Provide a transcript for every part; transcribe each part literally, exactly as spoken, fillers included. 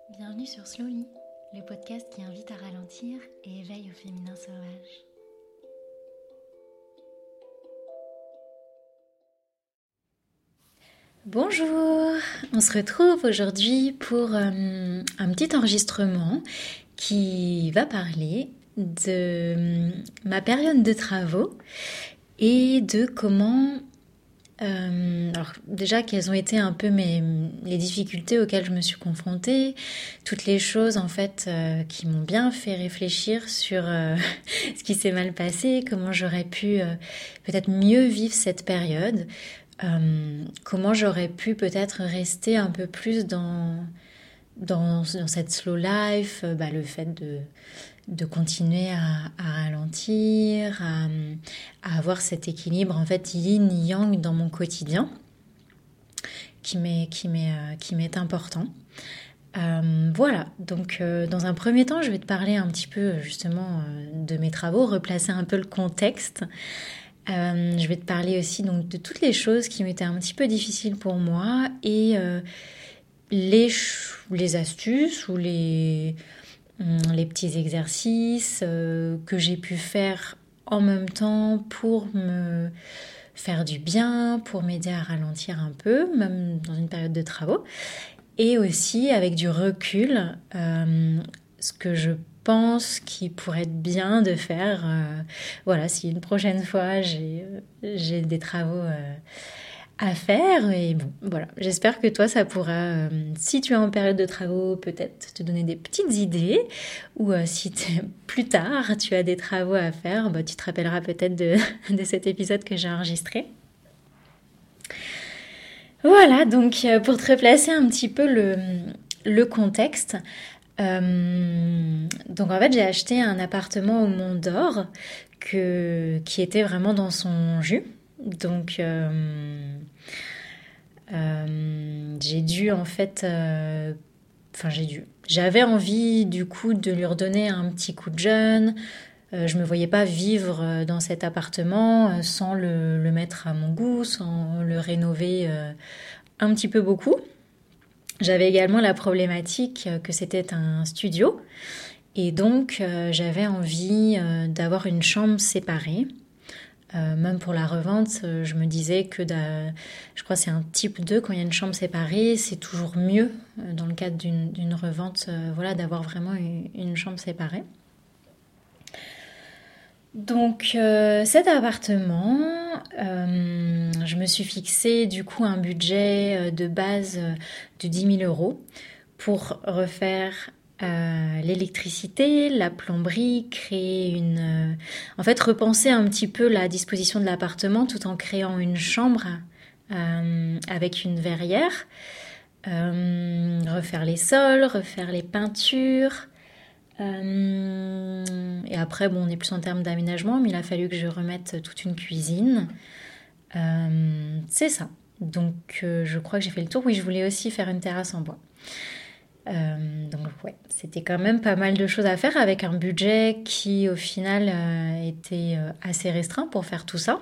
Bienvenue sur Slowly, le podcast qui invite à ralentir et éveille au féminin sauvage. Bonjour, on se retrouve aujourd'hui pour euh, un petit enregistrement qui va parler de euh, ma période de travaux et de comment... Euh, alors déjà, quelles ont été un peu mes, les difficultés auxquelles je me suis confrontée, toutes les choses en fait euh, qui m'ont bien fait réfléchir sur euh, ce qui s'est mal passé, comment j'aurais pu euh, peut-être mieux vivre cette période, euh, comment j'aurais pu peut-être rester un peu plus dans, dans, dans cette slow life, euh, bah, le fait de... de continuer à, à ralentir, à, à avoir cet équilibre en fait yin-yang dans mon quotidien qui m'est, qui m'est, euh, qui m'est important. Euh, voilà, donc euh, dans un premier temps, je vais te parler un petit peu justement euh, de mes travaux, replacer un peu le contexte. Euh, je vais te parler aussi donc de toutes les choses qui m'étaient un petit peu difficiles pour moi et euh, les, les astuces ou les... les petits exercices euh, que j'ai pu faire en même temps pour me faire du bien, pour m'aider à ralentir un peu, même dans une période de travaux. Et aussi avec du recul, euh, ce que je pense qu'il pourrait être bien de faire. Euh, voilà, si une prochaine fois j'ai, j'ai des travaux... Euh, à faire et bon voilà, j'espère que toi ça pourra euh, si tu es en période de travaux peut-être te donner des petites idées ou euh, si plus tard tu as des travaux à faire, bah, tu te rappelleras peut-être de, de cet épisode que j'ai enregistré. Voilà, donc euh, pour te replacer un petit peu le, le contexte, euh, donc en fait j'ai acheté un appartement au Mont d'Or que, qui était vraiment dans son jus. Donc, euh, euh, j'ai dû en fait, euh, enfin j'ai dû, j'avais envie du coup de lui redonner un petit coup de jeune. Euh, je me voyais pas vivre dans cet appartement euh, sans le, le mettre à mon goût, sans le rénover euh, un petit peu beaucoup. J'avais également la problématique que c'était un studio et donc euh, j'avais envie euh, d'avoir une chambre séparée. Euh, même pour la revente, euh, je me disais que da, je crois que c'est un type deux, quand il y a une chambre séparée, c'est toujours mieux euh, dans le cadre d'une, d'une revente euh, voilà, d'avoir vraiment une, une chambre séparée. Donc euh, cet appartement, euh, je me suis fixé du coup un budget de base de dix mille euros pour refaire Euh, l'électricité, la plomberie, créer une... Euh, en fait, repenser un petit peu la disposition de l'appartement tout en créant une chambre euh, avec une verrière, euh, refaire les sols, refaire les peintures. Euh, et après, bon, on est plus en termes d'aménagement, mais il a fallu que je remette toute une cuisine. Euh, c'est ça. Donc, euh, je crois que j'ai fait le tour. Oui, je voulais aussi faire une terrasse en bois. Euh, donc ouais, c'était quand même pas mal de choses à faire avec un budget qui au final euh, était euh, assez restreint pour faire tout ça.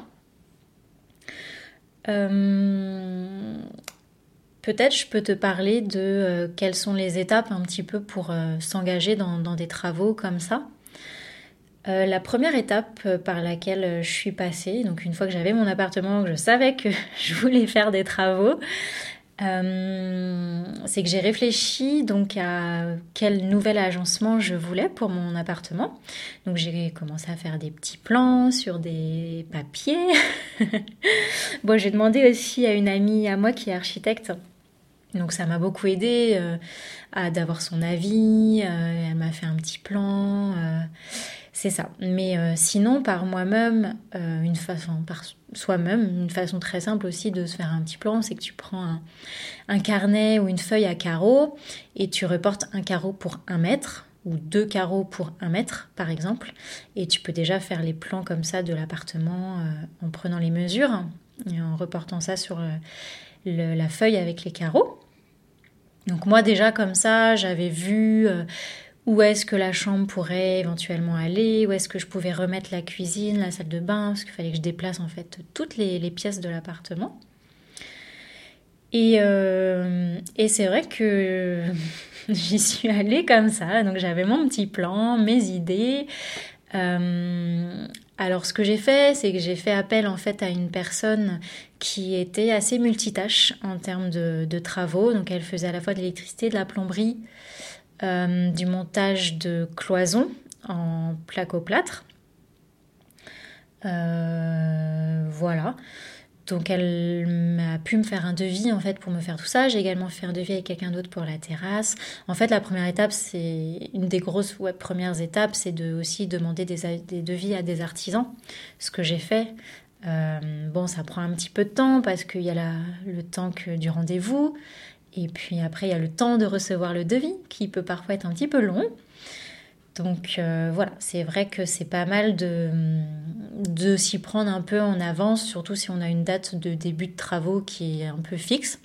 Euh, peut-être je peux te parler de euh, quelles sont les étapes un petit peu pour euh, s'engager dans, dans des travaux comme ça. Euh, la première étape par laquelle je suis passée, donc une fois que j'avais mon appartement, que je savais que je voulais faire des travaux, Euh, c'est que j'ai réfléchi donc à quel nouvel agencement je voulais pour mon appartement. Donc j'ai commencé à faire des petits plans sur des papiers. Bon, j'ai demandé aussi à une amie à moi qui est architecte. Donc ça m'a beaucoup aidé euh, à d'avoir son avis. Euh, elle m'a fait un petit plan. Euh, c'est ça. Mais euh, sinon, par moi-même, euh, une façon, par soi-même, une façon très simple aussi de se faire un petit plan, c'est que tu prends un, un carnet ou une feuille à carreaux et tu reportes un carreau pour un mètre ou deux carreaux pour un mètre, par exemple. Et tu peux déjà faire les plans comme ça de l'appartement euh, en prenant les mesures et en reportant ça sur euh, le, la feuille avec les carreaux. Donc moi déjà comme ça, j'avais vu... Euh, où est-ce que la chambre pourrait éventuellement aller, où est-ce que je pouvais remettre la cuisine, la salle de bain, parce qu'il fallait que je déplace en fait toutes les, les pièces de l'appartement. Et, euh, et c'est vrai que j'y suis allée comme ça. Donc j'avais mon petit plan, mes idées. Euh, alors ce que j'ai fait, c'est que j'ai fait appel en fait à une personne qui était assez multitâche en termes de, de travaux. Donc elle faisait à la fois de l'électricité, de la plomberie, euh, du montage de cloisons en placo-plâtre. Euh, voilà. Donc elle m'a pu me faire un devis en fait pour me faire tout ça. J'ai également fait un devis avec quelqu'un d'autre pour la terrasse. En fait, la première étape, c'est une des grosses ouais, premières étapes, c'est de aussi demander des, des devis à des artisans. Ce que j'ai fait. Euh, bon, ça prend un petit peu de temps parce qu'il y a la, le temps que, du rendez-vous. Et puis après, il y a le temps de recevoir le devis qui peut parfois être un petit peu long. Donc euh, voilà, c'est vrai que c'est pas mal de, de s'y prendre un peu en avance, surtout si on a une date de début de travaux qui est un peu fixe.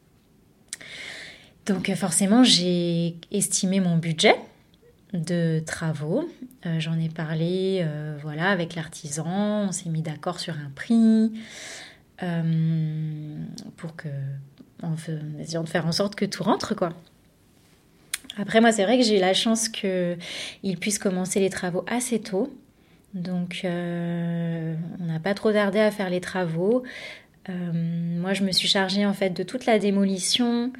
Donc euh, forcément, j'ai estimé mon budget de travaux. Euh, j'en ai parlé euh, voilà, avec l'artisan, on s'est mis d'accord sur un prix euh, pour que, en essayant de faire en sorte que tout rentre, quoi. Après, moi, c'est vrai que j'ai eu la chance qu'il puisse commencer les travaux assez tôt. Donc, euh, on n'a pas trop tardé à faire les travaux. Euh, moi, je me suis chargée, en fait, de toute la démolition,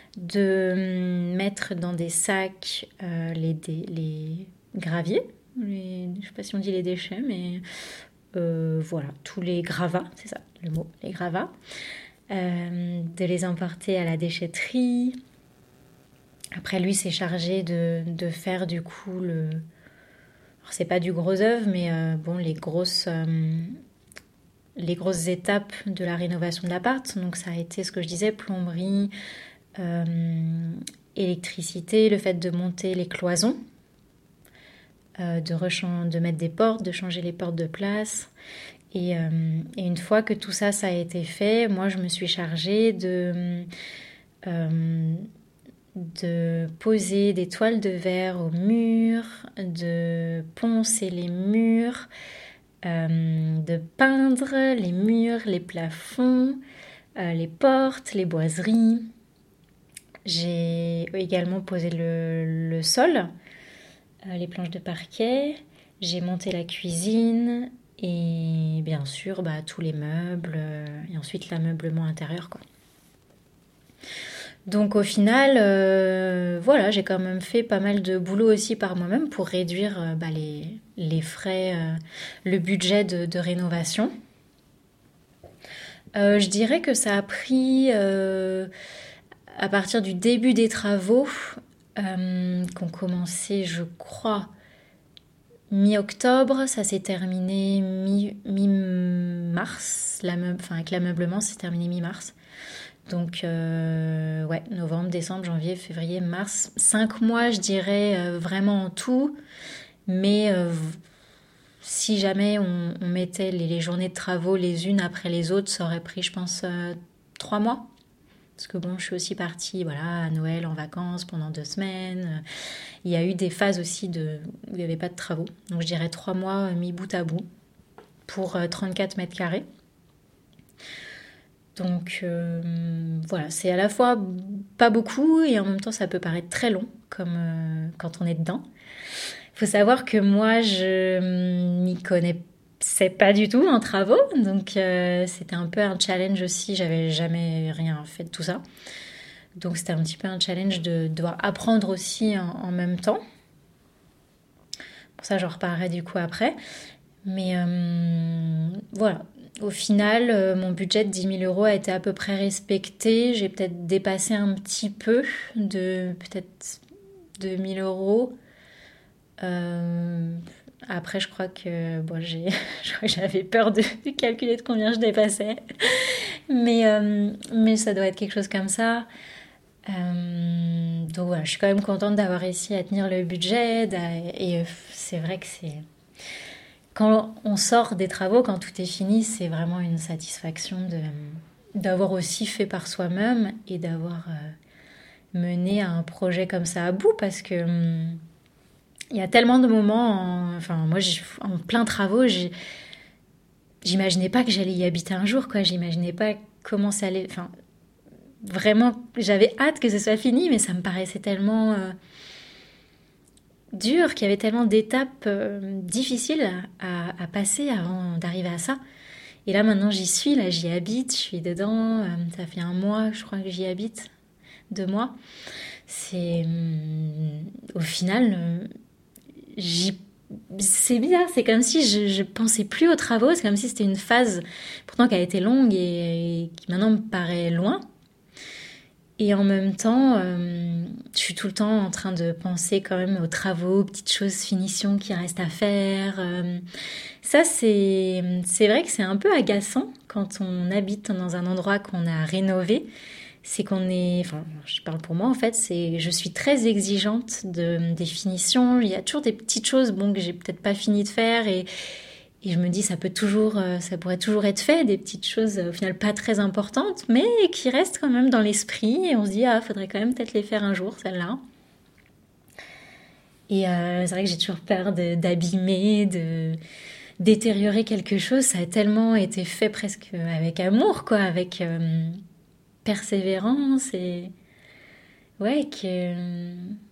de mettre dans des sacs euh, les, dé- les graviers. Les, je ne sais pas si on dit les déchets, mais euh, voilà, tous les gravats, c'est ça le mot, les gravats. Euh, de les emporter à la déchetterie. Après, lui s'est chargé de, de faire du coup le. Alors, c'est pas du gros œuvre, mais euh, bon, les grosses, euh, les grosses étapes de la rénovation de l'appart. Donc, ça a été ce que je disais plomberie, euh, électricité, le fait de monter les cloisons, euh, de, rechan- de mettre des portes, de changer les portes de place. Et, euh, et une fois que tout ça, ça a été fait, moi, je me suis chargée de. Euh, de poser des toiles de verre au mur, de poncer les murs, euh, de peindre les murs, les plafonds, euh, les portes, les boiseries. J'ai également posé le, le sol, euh, les planches de parquet. J'ai monté la cuisine et bien sûr bah, tous les meubles euh, et ensuite l'ameublement intérieur, quoi. Donc au final, euh, voilà, j'ai quand même fait pas mal de boulot aussi par moi-même pour réduire euh, bah, les, les frais, euh, le budget de, de rénovation. Euh, je dirais que ça a pris euh, à partir du début des travaux, euh, qu'on commençait, je crois, mi-octobre, ça s'est terminé mi- mi-mars, l'ameub- enfin avec l'ameublement, c'est terminé mi-mars. Donc, euh, ouais, novembre, décembre, janvier, février, mars. Cinq mois, je dirais, euh, vraiment en tout. Mais euh, si jamais on, on mettait les, les journées de travaux les unes après les autres, ça aurait pris, je pense, euh, trois mois. Parce que bon, je suis aussi partie, voilà, à Noël, en vacances, pendant deux semaines. Il y a eu des phases aussi de, où il n'y avait pas de travaux. Donc, je dirais trois mois mis bout à bout pour euh, trente-quatre mètres carrés. Donc euh, voilà, c'est à la fois pas beaucoup et en même temps ça peut paraître très long comme euh, quand on est dedans. Il faut savoir que moi je m'y connaissais pas du tout en travaux, donc euh, c'était un peu un challenge aussi, j'avais jamais rien fait de tout ça. Donc c'était un petit peu un challenge de devoir apprendre aussi en, en même temps. Pour ça j'en reparlerai du coup après. Mais euh, voilà, au final, euh, mon budget de dix mille euros a été à peu près respecté. J'ai peut-être dépassé un petit peu de peut-être deux mille euros. Euh, après, je crois que bon, j'ai, je crois que j'avais peur de, de calculer de combien je dépassais. Mais, euh, mais ça doit être quelque chose comme ça. Euh, donc voilà, je suis quand même contente d'avoir réussi à tenir le budget. Et euh, c'est vrai que c'est... Quand on sort des travaux, quand tout est fini, c'est vraiment une satisfaction de, d'avoir aussi fait par soi-même et d'avoir euh, mené un projet comme ça à bout parce que hum, il y a tellement de moments, en, enfin moi en plein travaux, j'ai, j'imaginais pas que j'allais y habiter un jour, quoi. J'imaginais pas comment ça allait, enfin vraiment, j'avais hâte que ce soit fini, mais ça me paraissait tellement euh, dur, qu'il y avait tellement d'étapes euh, difficiles à, à, à passer avant d'arriver à ça. Et là, maintenant, j'y suis, là, j'y habite, je suis dedans. Euh, ça fait un mois, je crois que j'y habite, deux mois. C'est... euh, au final, euh, j'y... c'est bizarre, c'est comme si je, je pensais plus aux travaux, c'est comme si c'était une phase, pourtant qui a été longue et, et qui maintenant me paraît loin. Et en même temps, euh, je suis tout le temps en train de penser quand même aux travaux, aux petites choses, finitions qui restent à faire. Euh, ça, c'est, c'est vrai que c'est un peu agaçant quand on habite dans un endroit qu'on a rénové. C'est qu'on est, enfin, je parle pour moi en fait, c'est, je suis très exigeante de, des finitions. Il y a toujours des petites choses, bon, que j'ai peut-être pas fini de faire et Et je me dis, ça peut toujours, ça pourrait toujours être fait, des petites choses au final pas très importantes, mais qui restent quand même dans l'esprit. Et on se dit, ah, faudrait quand même peut-être les faire un jour, celles-là. Et euh, c'est vrai que j'ai toujours peur de, d'abîmer, de détériorer quelque chose. Ça a tellement été fait presque avec amour, quoi, avec euh, persévérance et ouais, que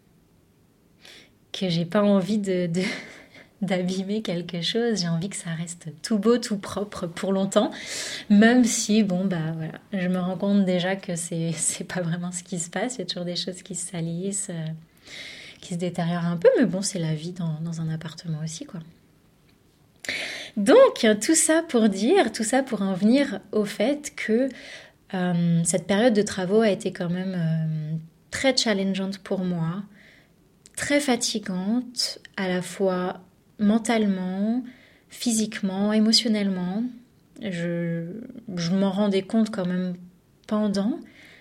que j'ai pas envie de, de d'abîmer quelque chose, j'ai envie que ça reste tout beau, tout propre pour longtemps, même si, bon, bah voilà, je me rends compte déjà que c'est, c'est pas vraiment ce qui se passe, il y a toujours des choses qui se salissent, euh, qui se détériorent un peu, mais bon, c'est la vie dans, dans un appartement aussi, quoi. Donc, tout ça pour dire, tout ça pour en venir au fait que euh, cette période de travaux a été quand même euh, très challengeante pour moi, très fatigante, à la fois mentalement, physiquement, émotionnellement. Je, je m'en rendais compte quand même pendant,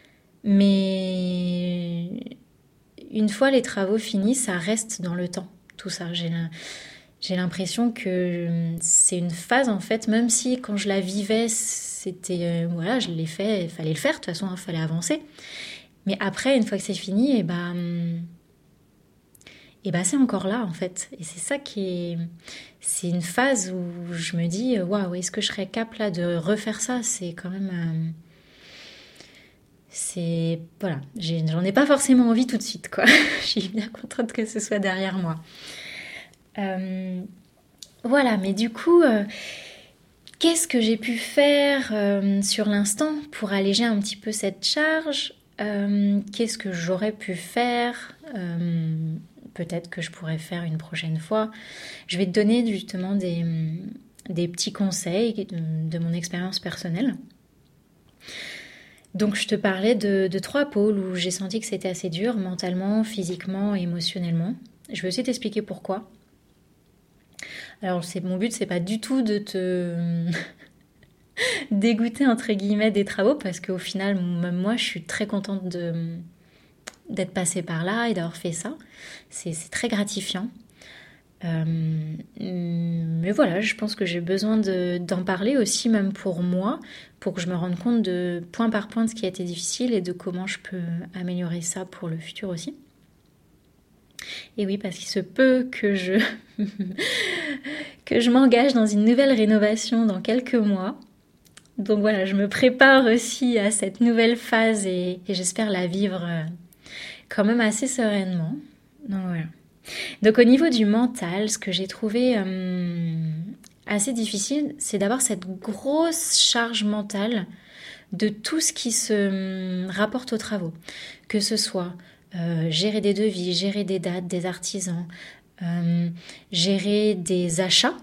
mais une fois les travaux finis, ça reste dans le temps, tout ça. J'ai, j'ai l'impression que c'est une phase en fait, même si quand je la vivais, c'était, euh, voilà, je l'ai fait, il fallait le faire, de toute façon, il fallait avancer. Mais après, une fois que c'est fini, et ben... et bah c'est encore là en fait. Et c'est ça qui est... c'est une phase où je me dis, waouh, est-ce que je serais capable là de refaire ça? C'est quand même... Euh... c'est... voilà, J'ai... j'en ai pas forcément envie tout de suite, quoi. Je suis bien contente que ce soit derrière moi. Euh... Voilà, mais du coup, euh... qu'est-ce que j'ai pu faire euh, sur l'instant pour alléger un petit peu cette charge? euh... Qu'est-ce que j'aurais pu faire euh... peut-être que je pourrais faire une prochaine fois. Je vais te donner justement des, des petits conseils de, de mon expérience personnelle. Donc je te parlais de, de trois pôles où j'ai senti que c'était assez dur, mentalement, physiquement et émotionnellement. Je vais aussi t'expliquer pourquoi. Alors c'est, mon but, c'est pas du tout de te dégoûter entre guillemets des travaux, parce qu'au final, même moi, je suis très contente de... d'être passée par là et d'avoir fait ça. C'est, c'est très gratifiant. Euh, mais voilà, je pense que j'ai besoin de, d'en parler aussi, même pour moi, pour que je me rende compte de point par point de ce qui a été difficile et de comment je peux améliorer ça pour le futur aussi. Et oui, parce qu'il se peut que je, que je m'engage dans une nouvelle rénovation dans quelques mois. Donc voilà, je me prépare aussi à cette nouvelle phase et, et j'espère la vivre quand même assez sereinement. Donc voilà. Donc au niveau du mental, ce que j'ai trouvé euh, assez difficile, c'est d'avoir cette grosse charge mentale de tout ce qui se euh, rapporte aux travaux. Que ce soit euh, gérer des devis, gérer des dates, des artisans, euh, gérer des achats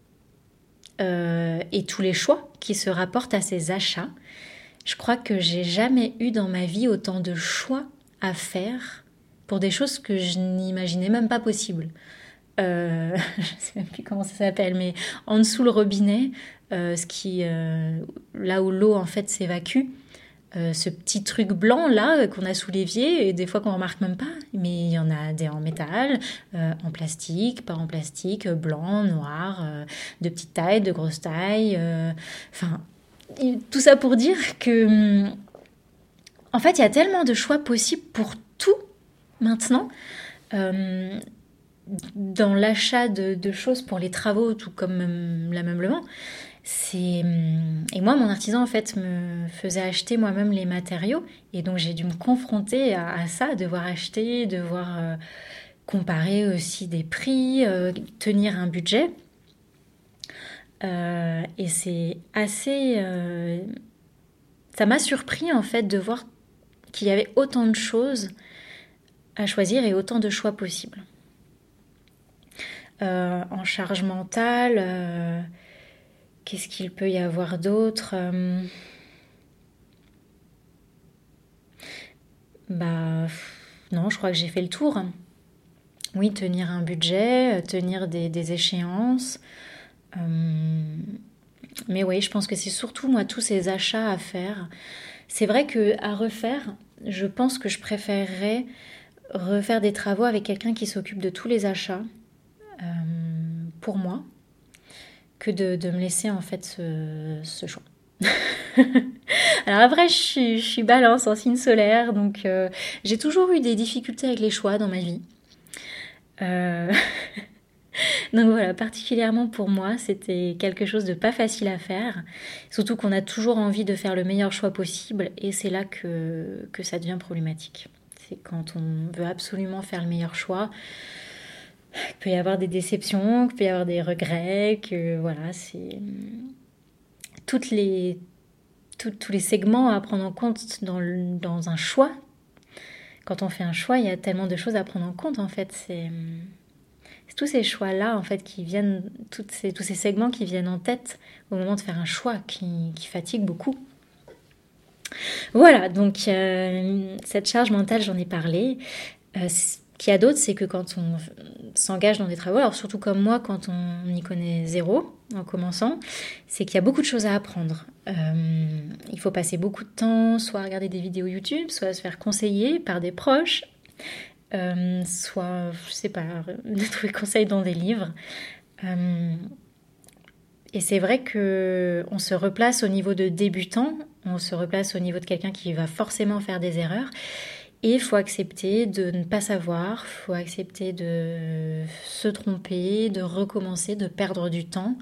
euh, et tous les choix qui se rapportent à ces achats. Je crois que j'ai jamais eu dans ma vie autant de choix à faire pour des choses que je n'imaginais même pas possibles. Euh, je ne sais même plus comment ça s'appelle, mais en dessous le robinet, euh, ce qui, euh, là où l'eau en fait s'évacue, euh, ce petit truc blanc là qu'on a sous l'évier et des fois qu'on remarque même pas, mais il y en a des en métal, euh, en plastique, pas en plastique, blanc, noir, euh, de petite taille, de grosse taille, enfin euh, tout ça pour dire que en fait il y a tellement de choix possibles pour tout maintenant. Euh, dans l'achat de, de choses pour les travaux, tout comme l'ameublement, C'est... Et moi, mon artisan, en fait, me faisait acheter moi-même les matériaux. Et donc, j'ai dû me confronter à, à ça, devoir acheter, devoir euh, comparer aussi des prix, euh, tenir un budget. Euh, et c'est assez... euh, Ça m'a surpris, en fait, de voir qu'il y avait autant de choses à choisir et autant de choix possibles. Euh, en charge mentale, euh, qu'est-ce qu'il peut y avoir d'autre? euh, Bah, non, je crois que j'ai fait le tour. Oui, tenir un budget, tenir des, des échéances. Euh, mais oui, je pense que c'est surtout, moi, tous ces achats à faire. C'est vrai que à refaire, je pense que je préférerais refaire des travaux avec quelqu'un qui s'occupe de tous les achats euh, pour moi que de, de me laisser en fait ce, ce choix. Alors après, je suis, je suis balance en signe solaire, donc euh, j'ai toujours eu des difficultés avec les choix dans ma vie. Euh... donc voilà, particulièrement pour moi, c'était quelque chose de pas facile à faire. Surtout qu'on a toujours envie de faire le meilleur choix possible, et c'est là que, que ça devient problématique. C'est quand on veut absolument faire le meilleur choix, qu'il peut y avoir des déceptions, qu'il peut y avoir des regrets, que voilà, c'est toutes les tout- tous les segments à prendre en compte dans, le- dans un choix. Quand on fait un choix, il y a tellement de choses à prendre en compte en fait. C'est, c'est tous ces choix-là en fait qui viennent, toutes ces, tous ces segments qui viennent en tête au moment de faire un choix qui, qui fatigue beaucoup. Voilà, donc euh, cette charge mentale, j'en ai parlé. Euh, ce qu'il y a d'autre, c'est que quand on s'engage dans des travaux, alors surtout comme moi, quand on y connaît zéro en commençant, c'est qu'il y a beaucoup de choses à apprendre. Euh, il faut passer beaucoup de temps, soit à regarder des vidéos YouTube, soit à se faire conseiller par des proches, euh, soit, je sais pas, de trouver conseil dans des livres. Euh, et c'est vrai que on se replace au niveau de débutant, on se replace au niveau de quelqu'un qui va forcément faire des erreurs. Et il faut accepter de ne pas savoir, il faut accepter de se tromper, de recommencer, de perdre du temps.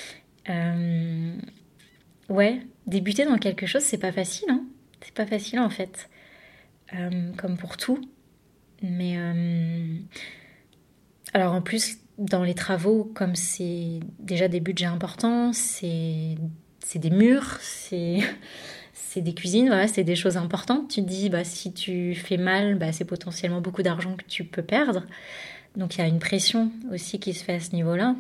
Euh, ouais, débuter dans quelque chose, c'est pas facile, hein. C'est pas facile en fait, Euh, comme pour tout. Mais euh, alors en plus, dans les travaux, comme c'est déjà des budgets importants, c'est c'est des murs, c'est c'est des cuisines, voilà, c'est des choses importantes. Tu te dis, bah, si tu fais mal, bah, c'est potentiellement beaucoup d'argent que tu peux perdre. Donc il y a une pression aussi qui se fait à ce niveau-là.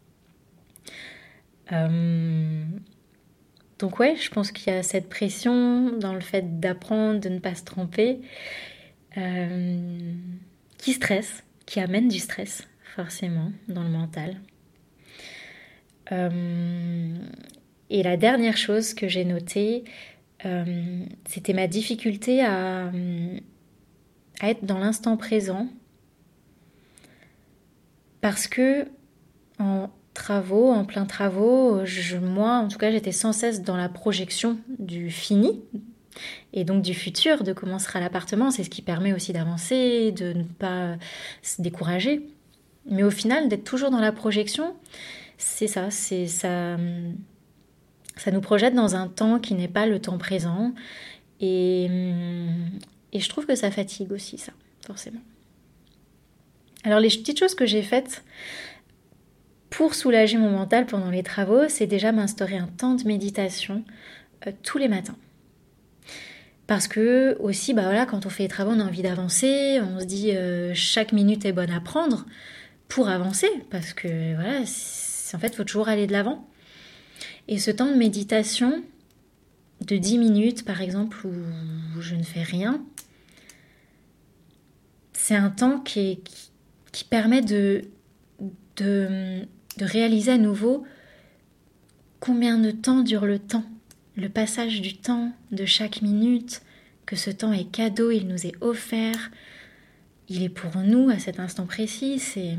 Euh, donc ouais, je pense qu'il y a cette pression dans le fait d'apprendre, de ne pas se tromper, euh, qui stresse, qui amène du stress, forcément, dans le mental. Euh, et la dernière chose que j'ai notée, euh, c'était ma difficulté à, à être dans l'instant présent. Parce que en travaux, en plein travaux, je, moi en tout cas j'étais sans cesse dans la projection du fini et donc du futur, de comment sera l'appartement. C'est ce qui permet aussi d'avancer, de ne pas se décourager. Mais au final, d'être toujours dans la projection, c'est ça, c'est ça, ça nous projette dans un temps qui n'est pas le temps présent. Et, et je trouve que ça fatigue aussi, ça, forcément. Alors les petites choses que j'ai faites pour soulager mon mental pendant les travaux, c'est déjà m'instaurer un temps de méditation euh, tous les matins. Parce que aussi, bah voilà, quand on fait les travaux, on a envie d'avancer, on se dit euh, chaque minute est bonne à prendre pour avancer, parce que voilà, en fait, il faut toujours aller de l'avant. Et ce temps de méditation de dix minutes, par exemple, où je ne fais rien, c'est un temps qui, est, qui, qui permet de, de, de réaliser à nouveau combien de temps dure le temps, le passage du temps de chaque minute, que ce temps est cadeau, il nous est offert, il est pour nous à cet instant précis, c'est...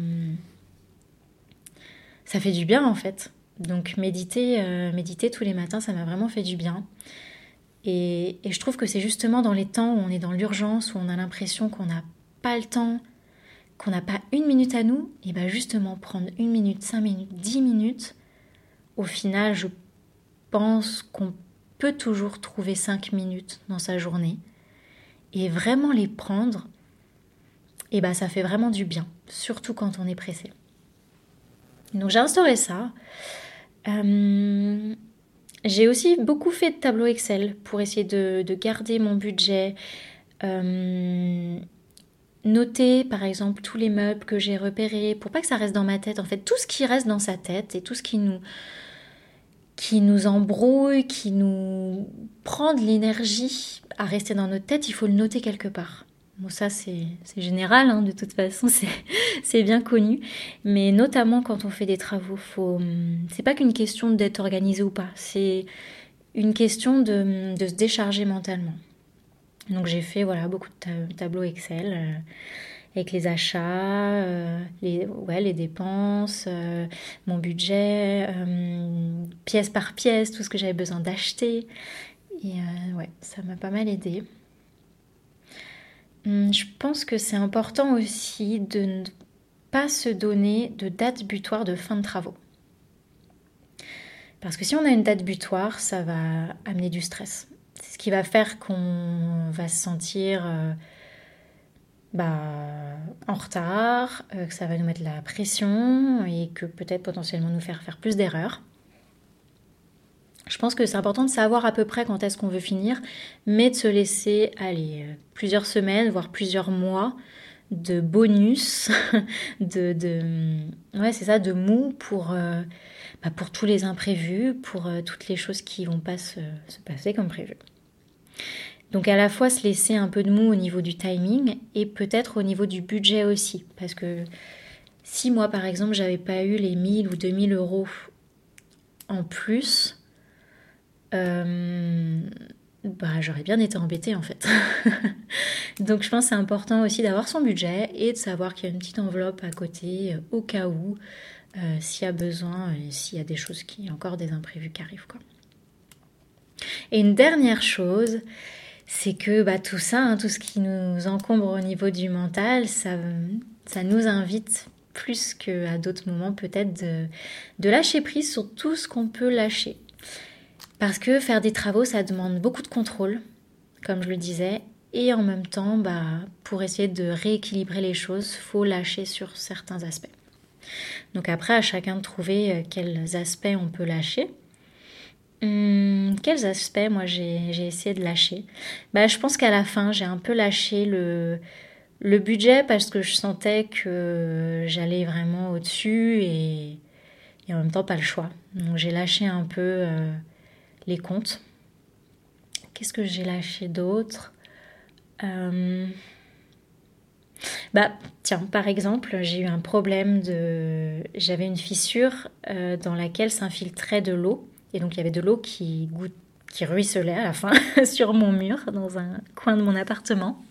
ça fait du bien en fait. Donc méditer, euh, méditer tous les matins, ça m'a vraiment fait du bien. Et, et je trouve que c'est justement dans les temps où on est dans l'urgence, où on a l'impression qu'on n'a pas le temps, qu'on n'a pas une minute à nous, et bien justement prendre une minute, cinq minutes, dix minutes, au final, je pense qu'on peut toujours trouver cinq minutes dans sa journée et vraiment les prendre, et bah ça fait vraiment du bien, surtout quand on est pressé. Donc j'ai instauré ça. Euh, j'ai aussi beaucoup fait de tableaux Excel pour essayer de, de garder mon budget. Euh, noter par exemple tous les meubles que j'ai repérés pour pas que ça reste dans ma tête. En fait, tout ce qui reste dans sa tête et tout ce qui nous, qui nous embrouille, qui nous prend de l'énergie à rester dans notre tête, il faut le noter quelque part. Bon, ça c'est, c'est général, hein, de toute façon, c'est, c'est bien connu. Mais notamment quand on fait des travaux, faut, c'est pas qu'une question d'être organisé ou pas, c'est une question de, de se décharger mentalement. Donc j'ai fait voilà, beaucoup de tab- tableaux Excel euh, avec les achats, euh, les, ouais, les dépenses, euh, mon budget, euh, pièce par pièce, tout ce que j'avais besoin d'acheter. Et euh, ouais, ça m'a pas mal aidé. Hum, Je pense que c'est important aussi de ne pas se donner de date butoir de fin de travaux. Parce que si on a une date butoir, ça va amener du stress. C'est ce qui va faire qu'on va se sentir euh, bah, en retard, euh, que ça va nous mettre la pression et que peut-être potentiellement nous faire faire plus d'erreurs. Je pense que c'est important de savoir à peu près quand est-ce qu'on veut finir, mais de se laisser aller euh, plusieurs semaines, voire plusieurs mois de bonus, de, de ouais c'est ça, de mou pour euh, bah, pour tous les imprévus, pour euh, toutes les choses qui vont pas se, se passer comme prévu. Donc à la fois se laisser un peu de mou au niveau du timing et peut-être au niveau du budget aussi. Parce que si moi par exemple j'avais pas eu les mille ou deux mille euros en plus, euh, bah j'aurais bien été embêtée en fait. Donc je pense que c'est important aussi d'avoir son budget et de savoir qu'il y a une petite enveloppe à côté euh, au cas où, euh, s'il y a besoin et s'il y a des choses qui, encore des imprévus qui arrivent quoi. Et une dernière chose, c'est que bah, tout ça, hein, tout ce qui nous encombre au niveau du mental, ça, ça nous invite plus qu'à d'autres moments peut-être de, de lâcher prise sur tout ce qu'on peut lâcher. Parce que faire des travaux, ça demande beaucoup de contrôle, comme je le disais, et en même temps, bah, pour essayer de rééquilibrer les choses, il faut lâcher sur certains aspects. Donc après, à chacun de trouver quels aspects on peut lâcher. Hum, quels aspects, moi, j'ai, j'ai essayé de lâcher? Bah, je pense qu'à la fin, j'ai un peu lâché le, le budget parce que je sentais que j'allais vraiment au-dessus et, et en même temps, pas le choix. Donc, j'ai lâché un peu euh, les comptes. Qu'est-ce que j'ai lâché d'autre? euh... Bah, tiens, par exemple, j'ai eu un problème de... J'avais une fissure euh, dans laquelle s'infiltrait de l'eau. Et donc, il y avait de l'eau qui, goût- qui ruisselait à la fin sur mon mur, dans un coin de mon appartement.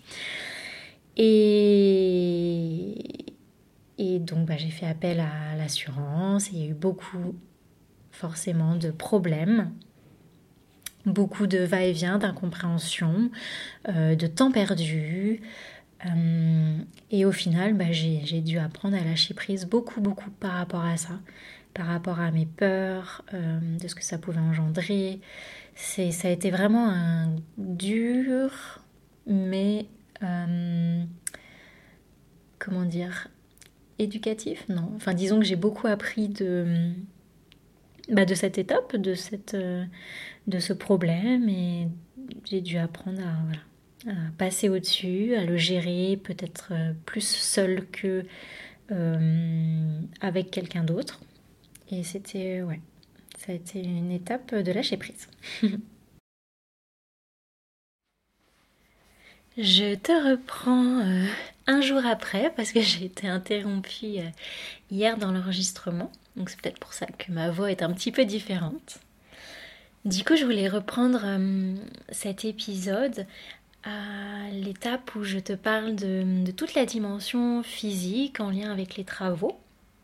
Et, et donc, bah, j'ai fait appel à l'assurance. Et il y a eu beaucoup, forcément, de problèmes. Beaucoup de va-et-vient, d'incompréhension, euh, de temps perdu. Euh, et au final, bah, j'ai, j'ai dû apprendre à lâcher prise beaucoup, beaucoup par rapport à ça, par rapport à mes peurs, euh, de ce que ça pouvait engendrer. C'est, ça a été vraiment un dur, mais euh, comment dire, éducatif, non. Enfin, disons que j'ai beaucoup appris de, bah, de cette étape, de, cette, euh, de ce problème, et j'ai dû apprendre à, voilà, à passer au-dessus, à le gérer peut-être euh, plus seul que euh, avec quelqu'un d'autre. Et c'était, ouais, ça a été une étape de lâcher prise. Je te reprends euh, un jour après parce que j'ai été interrompue euh, hier dans l'enregistrement. Donc c'est peut-être pour ça que ma voix est un petit peu différente. Du coup, je voulais reprendre euh, cet épisode à l'étape où je te parle de, de toute la dimension physique en lien avec les travaux.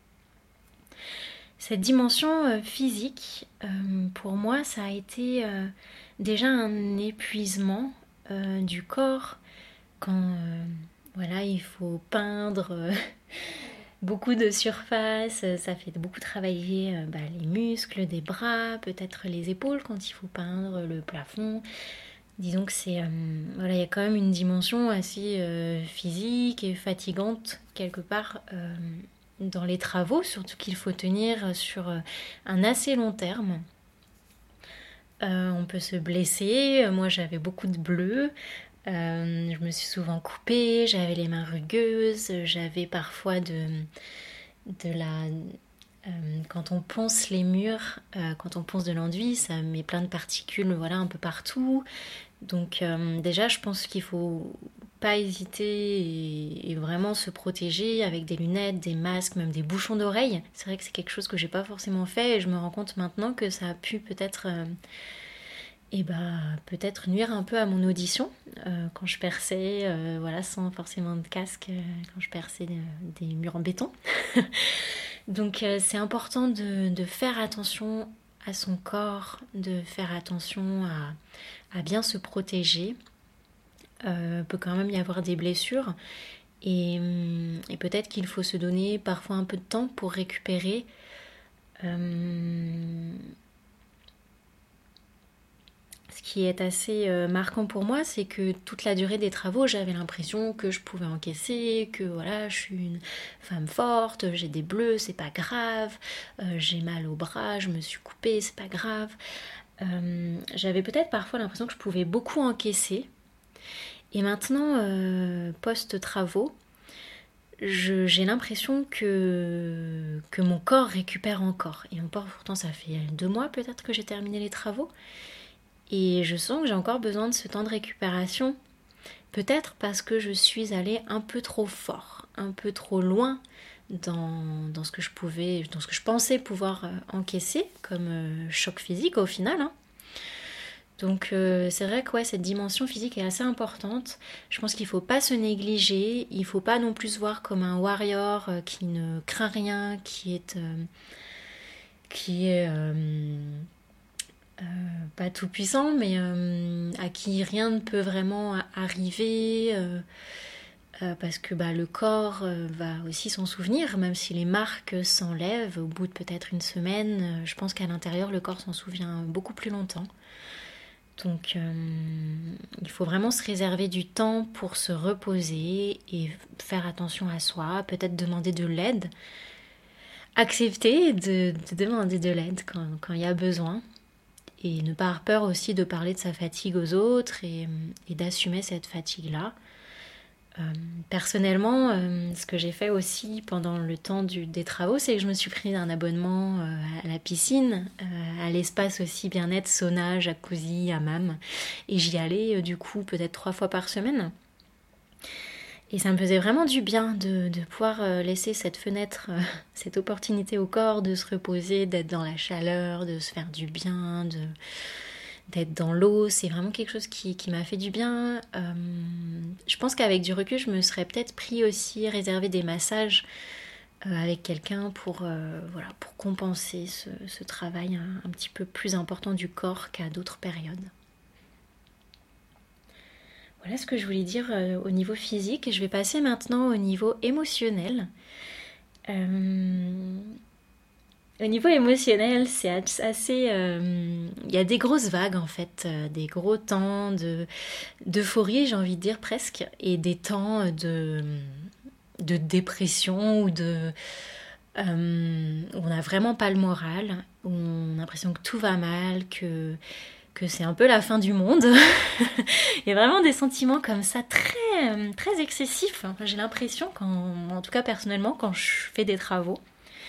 Cette dimension euh, physique, euh, pour moi, ça a été euh, déjà un épuisement euh, du corps quand euh, voilà, il faut peindre euh, beaucoup de surface, ça fait beaucoup travailler euh, bah, les muscles des bras, peut-être les épaules quand il faut peindre le plafond. Disons que c'est, euh, voilà, il y a quand même une dimension assez euh, physique et fatigante quelque part euh, dans les travaux, surtout qu'il faut tenir sur euh, un assez long terme. Euh, on peut se blesser. Moi, j'avais beaucoup de bleus. Euh, je me suis souvent coupée. J'avais les mains rugueuses. J'avais parfois de, de la. euh, quand on ponce les murs, euh, quand on ponce de l'enduit, ça met plein de particules, voilà, un peu partout. Donc euh, déjà, je pense qu'il faut pas hésiter et, et vraiment se protéger avec des lunettes, des masques, même des bouchons d'oreilles. C'est vrai que c'est quelque chose que j'ai pas forcément fait et je me rends compte maintenant que ça a pu peut-être euh, et bah peut-être nuire un peu à mon audition euh, quand je perçais, euh, voilà, sans forcément de casque, euh, quand je perçais des, des murs en béton. Donc euh, c'est important de, de faire attention à son corps, de faire attention à, à bien se protéger. Euh, peut quand même y avoir des blessures et, et peut-être qu'il faut se donner parfois un peu de temps pour récupérer. Euh, Ce qui est assez euh, marquant pour moi, c'est que toute la durée des travaux, j'avais l'impression que je pouvais encaisser, que voilà, je suis une femme forte, j'ai des bleus, c'est pas grave, euh, j'ai mal au bras, je me suis coupée, c'est pas grave. Euh, j'avais peut-être parfois l'impression que je pouvais beaucoup encaisser. Et maintenant, euh, post-travaux, je- j'ai l'impression que, que mon corps récupère encore. Et encore, pourtant, ça fait deux mois peut-être que j'ai terminé les travaux. Et je sens que j'ai encore besoin de ce temps de récupération. Peut-être parce que je suis allée un peu trop fort, un peu trop loin dans, dans ce que je pouvais, dans ce que je pensais pouvoir euh, encaisser comme euh, choc physique au final. Hein. Donc euh, c'est vrai que ouais, cette dimension physique est assez importante. Je pense qu'il ne faut pas se négliger, il ne faut pas non plus se voir comme un warrior euh, qui ne craint rien, qui est, euh, qui est euh, euh, pas tout puissant, mais euh, à qui rien ne peut vraiment arriver. Euh, euh, parce que bah, le corps euh, va aussi s'en souvenir, même si les marques s'enlèvent au bout de peut-être une semaine. Euh, je pense qu'à l'intérieur, le corps s'en souvient beaucoup plus longtemps. Donc euh, il faut vraiment se réserver du temps pour se reposer et faire attention à soi, peut-être demander de l'aide, accepter de, de demander de l'aide quand, quand il y a besoin et ne pas avoir peur aussi de parler de sa fatigue aux autres et, et d'assumer cette fatigue-là. Euh, personnellement, euh, ce que j'ai fait aussi pendant le temps du, des travaux, c'est que je me suis pris un abonnement euh, à la piscine, euh, à l'espace aussi bien-être, sauna, jacuzzi, hammam. Et j'y allais euh, du coup peut-être trois fois par semaine. Et ça me faisait vraiment du bien de, de pouvoir euh, laisser cette fenêtre, euh, cette opportunité au corps de se reposer, d'être dans la chaleur, de se faire du bien, de... d'être dans l'eau, c'est vraiment quelque chose qui, qui m'a fait du bien. Euh, je pense qu'avec du recul, je me serais peut-être pris aussi réserver des massages euh, avec quelqu'un pour, euh, voilà, pour compenser ce, ce travail un, un petit peu plus important du corps qu'à d'autres périodes. Voilà ce que je voulais dire euh, au niveau physique. Je vais passer maintenant au niveau émotionnel. Euh, Au niveau émotionnel, c'est assez... euh, Il y a des grosses vagues en fait, euh, des gros temps de, d'euphorie, j'ai envie de dire presque, et des temps de, de dépression ou de... euh, où on n'a vraiment pas le moral, où on a l'impression que tout va mal, que, que c'est un peu la fin du monde. Il y a vraiment des sentiments comme ça très, très excessifs. Enfin, j'ai l'impression, quand, en tout cas personnellement, quand je fais des travaux,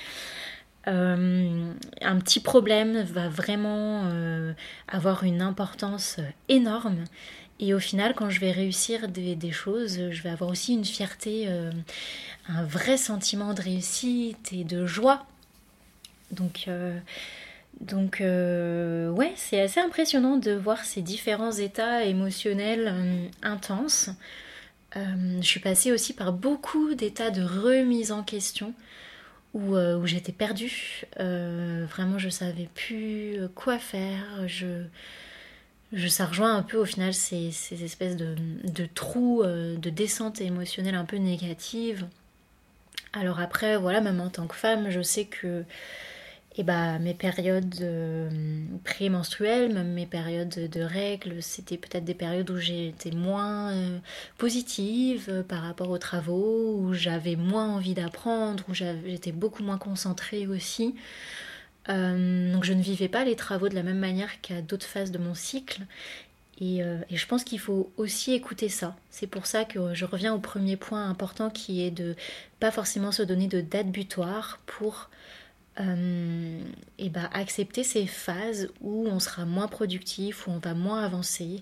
Euh, un petit problème va vraiment euh, avoir une importance énorme. Et au final, quand je vais réussir des, des choses, je vais avoir aussi une fierté, euh, un vrai sentiment de réussite et de joie. Donc, euh, donc euh, ouais, c'est assez impressionnant de voir ces différents états émotionnels euh, intenses. Euh, je suis passée aussi par beaucoup d'états de remise en question où, euh, où j'étais perdue. Euh, vraiment, je savais plus quoi faire. Je, je, ça rejoint un peu au final ces, ces espèces de, de trous, euh, de descente émotionnelle un peu négative. Alors après, voilà, même en tant que femme, je sais que et bah, mes périodes euh, prémenstruelles, même mes périodes de règles, c'était peut-être des périodes où j'étais moins euh, positive euh, par rapport aux travaux, où j'avais moins envie d'apprendre, où j'avais- j'étais beaucoup moins concentrée aussi. Euh, donc je ne vivais pas les travaux de la même manière qu'à d'autres phases de mon cycle. Et, euh, et je pense qu'il faut aussi écouter ça. C'est pour ça que je reviens au premier point important qui est de pas forcément se donner de date butoir pour euh, et bah, accepter ces phases où on sera moins productif, où on va moins avancer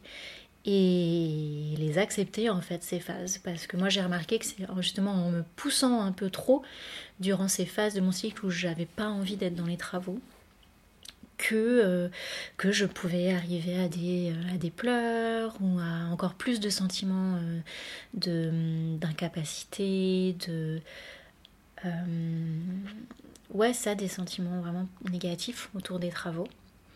et les accepter en fait ces phases parce que moi j'ai remarqué que c'est justement en me poussant un peu trop durant ces phases de mon cycle où j'avais pas envie d'être dans les travaux que, euh, que je pouvais arriver à des, euh, à des pleurs ou à encore plus de sentiments euh, de, d'incapacité, de, euh, ouais, ça, des sentiments vraiment négatifs autour des travaux.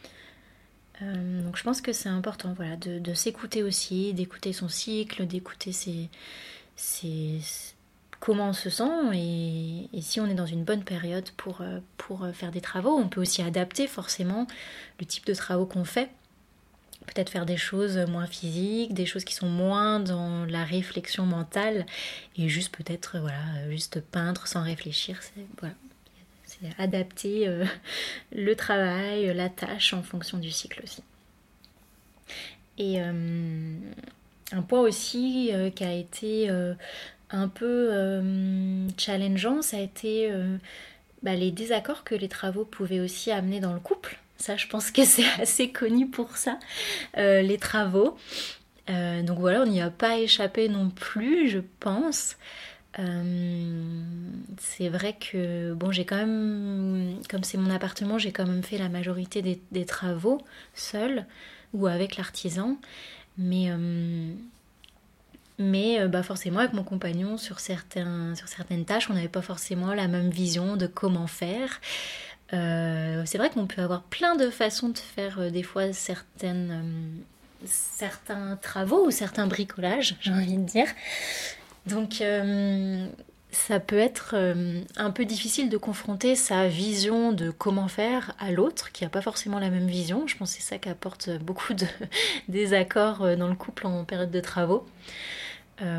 Euh, donc je pense que c'est important, voilà, de, de s'écouter aussi, d'écouter son cycle, d'écouter ses, ses- comment on se sent et, et si on est dans une bonne période pour, euh, pour faire des travaux. On peut aussi adapter forcément le type de travaux qu'on fait. Peut-être faire des choses moins physiques, des choses qui sont moins dans la réflexion mentale et juste peut-être, voilà, juste peindre sans réfléchir. C'est, voilà, c'est adapter euh, le travail, la tâche en fonction du cycle aussi. Et euh, un point aussi euh, qui a été euh, un peu euh, challengeant, ça a été euh, bah, les désaccords que les travaux pouvaient aussi amener dans le couple. Ça, je pense que c'est assez connu pour ça, euh, les travaux. Euh, donc voilà, on n'y a pas échappé non plus, je pense. Euh, c'est vrai que bon, j'ai quand même, comme c'est mon appartement, j'ai quand même fait la majorité des, des travaux seule ou avec l'artisan. Mais, euh, mais euh, bah forcément, avec mon compagnon, sur, certains, sur certaines tâches, on n'avait pas forcément la même vision de comment faire. Euh, c'est vrai qu'on peut avoir plein de façons de faire euh, des fois certaines, euh, certains travaux ou certains bricolages, j'ai envie de dire. Donc euh, ça peut être euh, un peu difficile de confronter sa vision de comment faire à l'autre qui n'a pas forcément la même vision. Je pense que c'est ça qui apporte beaucoup de désaccords euh, dans le couple en période de travaux. Euh,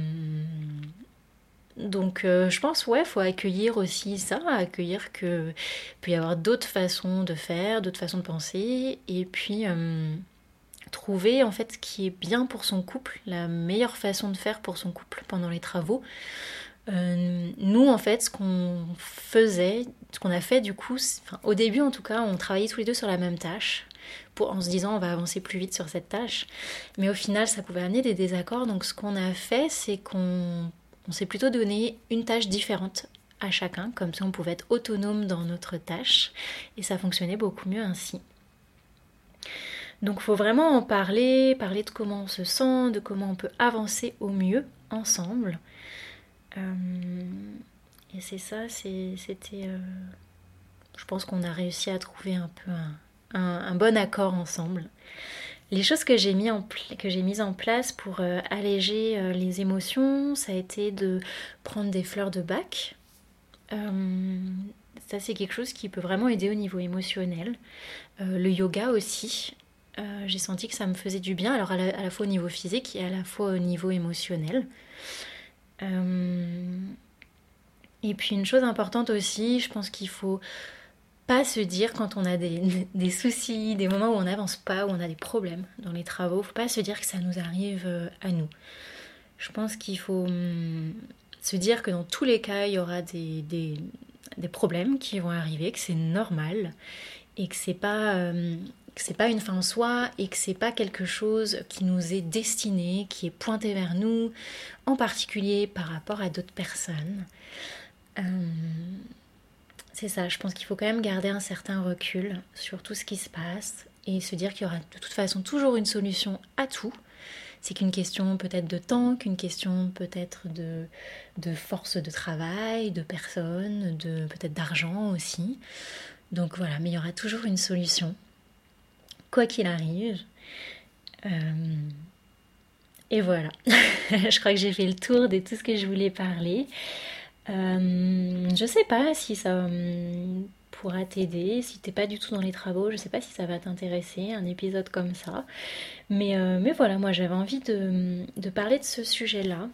donc euh, je pense ouais, faut accueillir aussi ça, accueillir que peut y avoir d'autres façons de faire, d'autres façons de penser, et puis euh, trouver en fait ce qui est bien pour son couple, la meilleure façon de faire pour son couple pendant les travaux. Euh, nous en fait, ce qu'on faisait, ce qu'on a fait du coup, enfin, au début en tout cas, on travaillait tous les deux sur la même tâche. Pour, en se disant on va avancer plus vite sur cette tâche. Mais au final, ça pouvait amener des désaccords. Donc ce qu'on a fait, c'est qu'on on s'est plutôt donné une tâche différente à chacun. Comme ça, on pouvait être autonome dans notre tâche. Et ça fonctionnait beaucoup mieux ainsi. Donc il faut vraiment en parler, parler de comment on se sent, de comment on peut avancer au mieux ensemble. Euh, et c'est ça, c'est, c'était... Euh, je pense qu'on a réussi à trouver un peu un, un, un bon accord ensemble. Les choses que j'ai, mis en pl- que j'ai mises en place pour euh, alléger euh, les émotions, ça a été de prendre des fleurs de bac. Euh, ça, c'est quelque chose qui peut vraiment aider au niveau émotionnel. Euh, le yoga aussi. Euh, j'ai senti que ça me faisait du bien, alors à la, à la fois au niveau physique et à la fois au niveau émotionnel. Euh, et puis une chose importante aussi, je pense qu'il faut pas se dire quand on a des, des soucis, des moments où on n'avance pas, où on a des problèmes dans les travaux, faut pas se dire que ça nous arrive à nous. Je pense qu'il faut hum, se dire que dans tous les cas, il y aura des, des, des problèmes qui vont arriver, que c'est normal et que c'est pas euh, que c'est pas une fin en soi et que c'est pas quelque chose qui nous est destiné, qui est pointé vers nous, en particulier par rapport à d'autres personnes. Euh, c'est ça, je pense qu'il faut quand même garder un certain recul sur tout ce qui se passe et se dire qu'il y aura de toute façon toujours une solution à tout. C'est qu'une question peut-être de temps, qu'une question peut-être de, de force de travail, de personnes, de peut-être d'argent aussi. Donc voilà, mais il y aura toujours une solution, quoi qu'il arrive. Euh, et voilà, je crois que j'ai fait le tour de tout ce que je voulais parler. Euh, je sais pas si ça hum, pourra t'aider, si t'es pas du tout dans les travaux, je sais pas si ça va t'intéresser, un épisode comme ça. Mais, euh, mais voilà, moi j'avais envie de, de parler de ce sujet-là.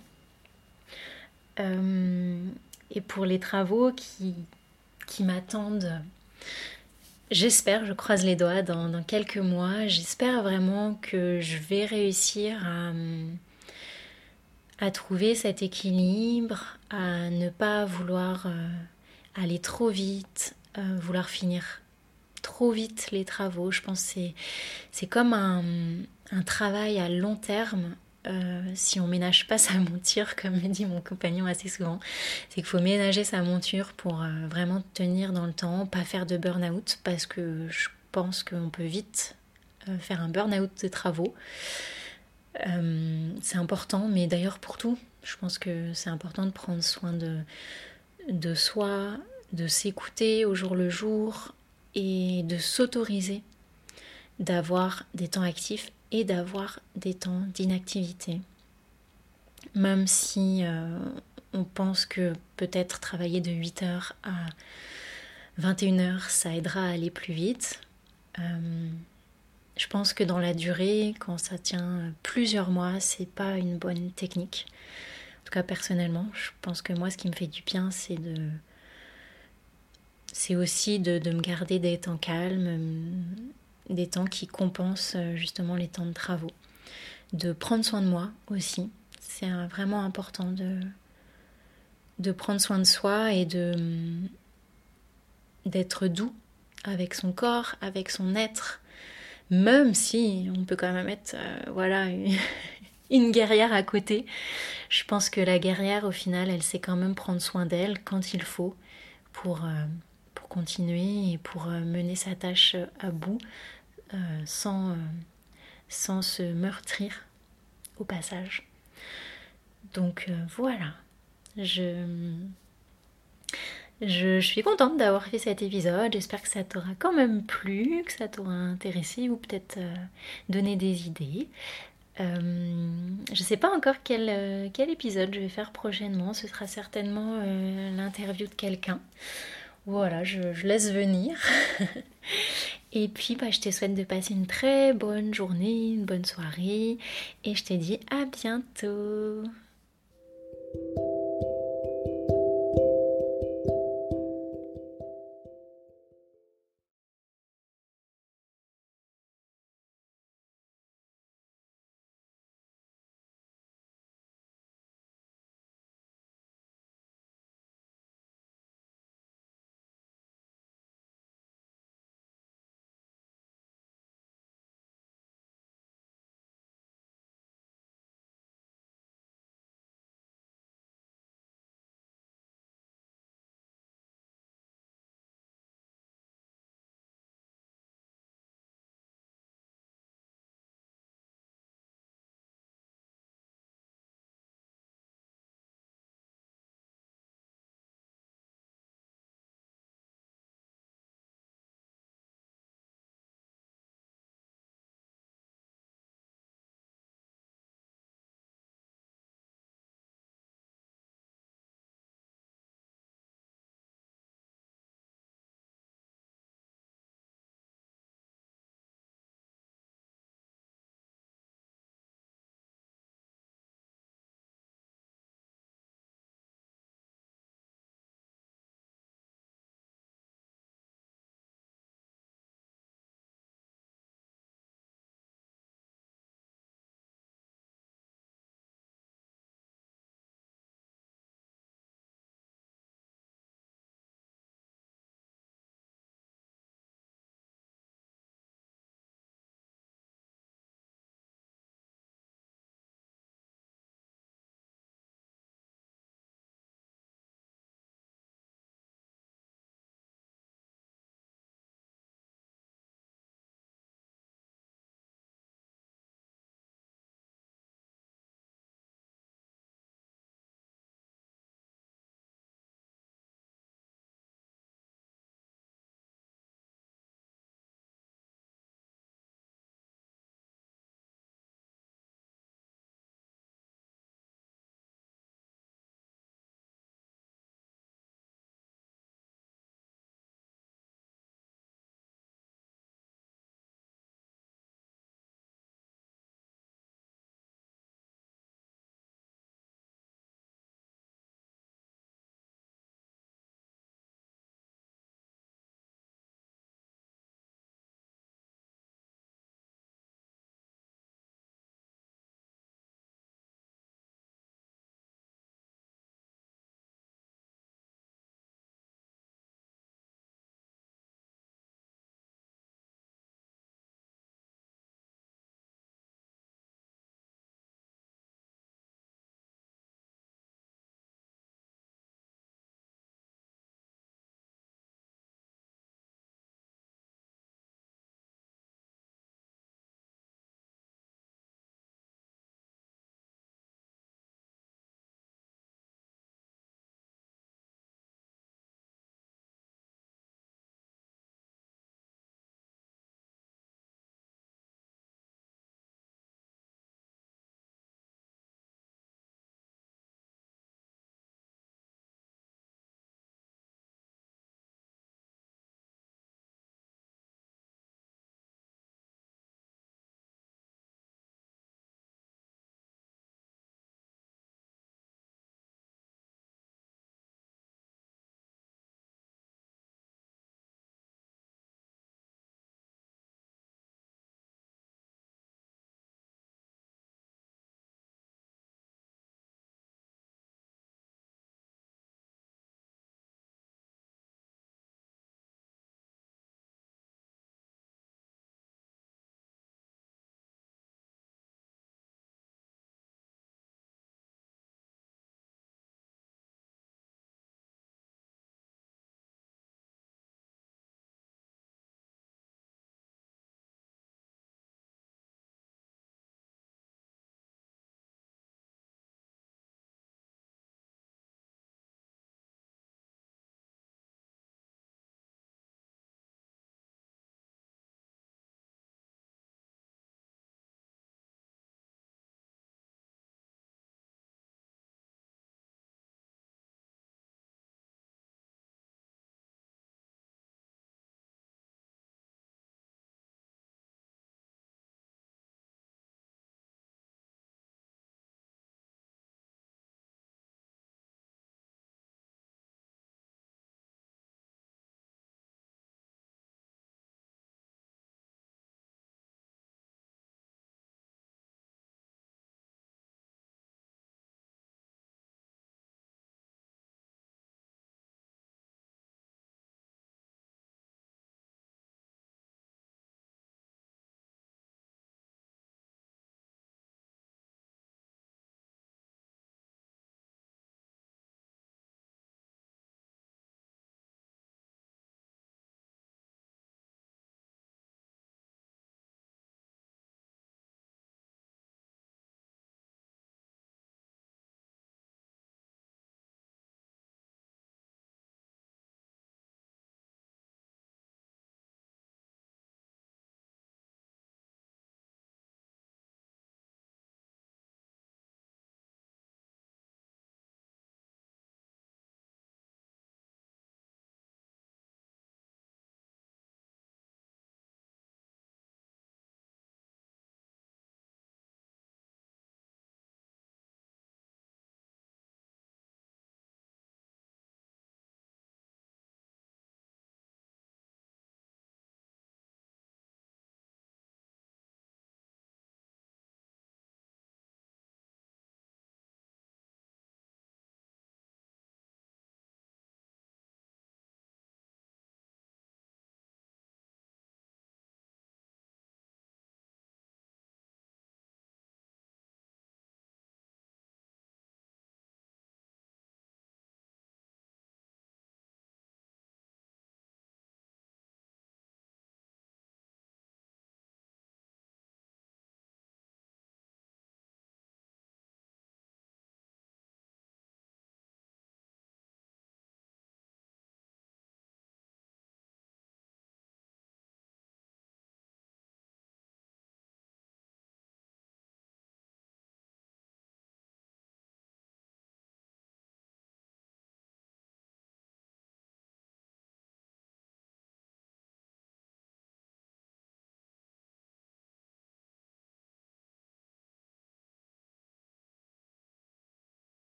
Euh, et pour les travaux qui, qui m'attendent, j'espère, je croise les doigts, dans, dans quelques mois, j'espère vraiment que je vais réussir à, à trouver cet équilibre, à ne pas vouloir euh, aller trop vite, euh, vouloir finir trop vite les travaux. Je pense que c'est, c'est comme un, un travail à long terme. Euh, si on ménage pas sa monture, comme me dit mon compagnon assez souvent, c'est qu'il faut ménager sa monture pour euh, vraiment tenir dans le temps, pas faire de burn-out, parce que je pense qu'on peut vite euh, faire un burn-out de travaux. Euh, c'est important, mais d'ailleurs pour tout, je pense que c'est important de prendre soin de, de soi, de s'écouter au jour le jour et de s'autoriser d'avoir des temps actifs et d'avoir des temps d'inactivité. Même si euh, on pense que peut-être travailler de huit heures à vingt et une heures, ça aidera à aller plus vite. Euh, je pense que dans la durée, quand ça tient plusieurs mois, c'est pas une bonne technique. En tout cas, personnellement, je pense que moi, ce qui me fait du bien, c'est de, c'est aussi de, de me garder des temps calmes, des temps qui compensent justement les temps de travaux. De prendre soin de moi aussi. C'est vraiment important de, de prendre soin de soi et de, d'être doux avec son corps, avec son être. Même si on peut quand même être euh, voilà, une, une guerrière à côté. Je pense que la guerrière, au final, elle sait quand même prendre soin d'elle quand il faut pour, euh, pour continuer et pour euh, mener sa tâche à bout euh, sans, euh, sans se meurtrir au passage. Donc euh, voilà, je, je, je suis contente d'avoir fait cet épisode. J'espère que ça t'aura quand même plu, que ça t'aura intéressé ou peut-être euh, donné des idées. Euh, je ne sais pas encore quel, euh, quel épisode je vais faire prochainement. Ce sera certainement euh, l'interview de quelqu'un. Voilà, je, je laisse venir. Et puis, bah, je te souhaite de passer une très bonne journée, une bonne soirée. Et je te dis à bientôt.